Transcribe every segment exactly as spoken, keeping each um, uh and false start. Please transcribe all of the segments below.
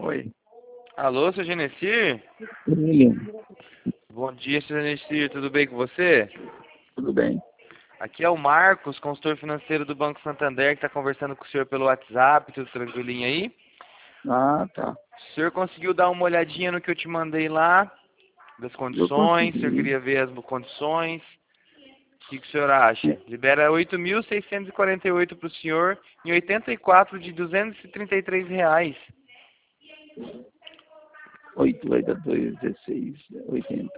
Oi. Alô, seu Genecir? Ele, Bom dia, seu Genecir, tudo bem com você? tudo bem? Aqui é o Marcos, consultor financeiro do Banco Santander, que está conversando com o senhor pelo WhatsApp, tudo tranquilinho aí? Ah, tá. O senhor conseguiu dar uma olhadinha no que eu te mandei lá, das Eu condições, o senhor consegui. queria ver as condições? O que, que o senhor acha? É, Libera oito mil seiscentos e quarenta e oito para o senhor e oitenta e quatro de duzentos e trinta e três reais. oito vai dar dois, dezesseis, oitenta.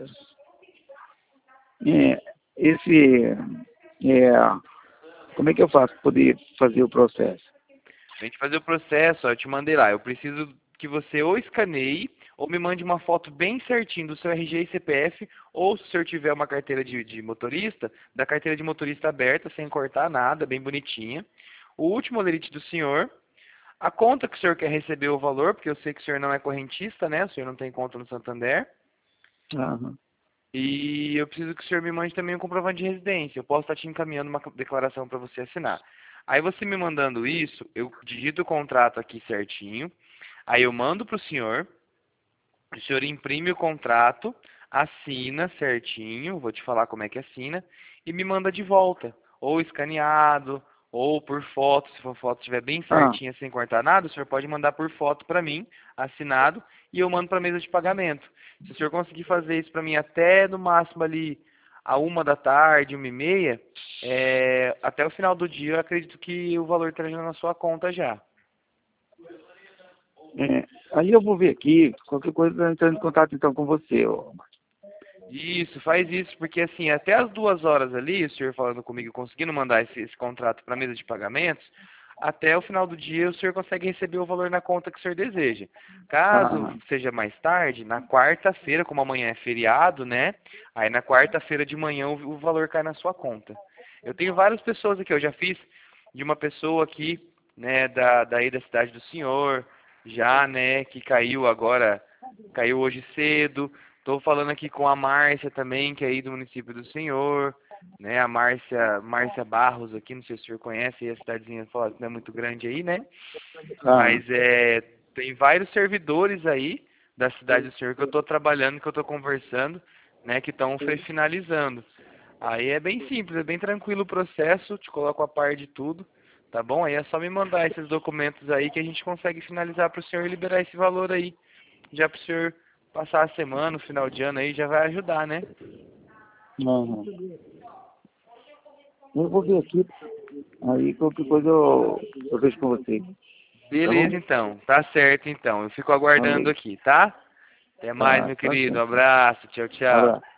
É, esse, é, como é que eu faço para poder fazer o processo? A gente fazer o processo, ó, eu te mandei lá. Eu preciso que você ou escaneie ou me mande uma foto bem certinho do seu R G e C P F, ou se o senhor tiver uma carteira de, de motorista, da carteira de motorista aberta, sem cortar nada, bem bonitinha. O último lerite do senhor, a conta que o senhor quer receber o valor, porque eu sei que o senhor não é correntista, né? O senhor não tem conta no Santander. Aham. E eu preciso que o senhor me mande também um comprovante de residência. Eu posso estar te encaminhando uma declaração para você assinar. Aí você me mandando isso, eu digito o contrato aqui certinho. Aí eu mando para o senhor. O senhor imprime o contrato, assina certinho. Vou te falar como é que assina. E me manda de volta. Ou escaneado, ou por foto. Se for foto estiver bem Ah, certinha, sem cortar nada, o senhor pode mandar por foto para mim, assinado. E eu mando para a mesa de pagamento. Se o senhor conseguir fazer isso para mim até no máximo ali a uma da tarde, uma e meia, é, até o final do dia eu acredito que o valor esteja na sua conta já. é, aí eu vou ver aqui, qualquer coisa eu entro em contato então com você. Ô. Isso, faz isso, porque assim, até as duas horas ali, o senhor falando comigo, conseguindo mandar esse, esse contrato para a mesa de pagamentos, até o final do dia o senhor consegue receber o valor na conta que o senhor deseja. Caso Ah, seja mais tarde, na quarta-feira, como amanhã é feriado, né? Aí na quarta-feira de manhã o, o valor cai na sua conta. Eu tenho várias pessoas aqui, eu já fiz de uma pessoa aqui, né, da, daí da cidade do senhor, já, né, que caiu agora, caiu hoje cedo. Estou falando aqui com a Márcia também, que é aí do município do senhor, né? A Márcia, Márcia Barros aqui, não sei se o senhor conhece, aí a cidadezinha fala que não é muito grande aí, né? ah, Mas é, tem vários servidores aí da cidade do senhor que eu estou trabalhando, que eu estou conversando, né? Que estão finalizando. Aí é bem simples, é bem tranquilo o processo, te coloco a par de tudo, tá bom? Aí é só me mandar esses documentos aí que a gente consegue finalizar para o senhor e liberar esse valor aí, já para o senhor passar a semana, o final de ano aí, já vai ajudar, né? aham. Eu vou ver aqui, aí qualquer coisa eu, eu vejo com você, tá bom? Beleza, então. Tá certo, então. Eu fico aguardando Falou. aqui, tá? Até mais, Tá, meu tá querido. Um certo. abraço. Tchau, tchau. Abraço.